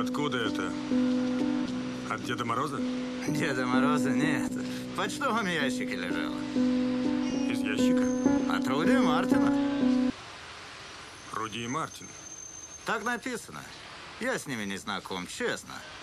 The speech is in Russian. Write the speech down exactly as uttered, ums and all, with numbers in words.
Откуда это? От Деда Мороза? Деда Мороза нет. В почтовом ящике лежала. Из ящика? От Руди и Мартина. Руди и Мартин. Так написано. Я с ними не знаком, честно.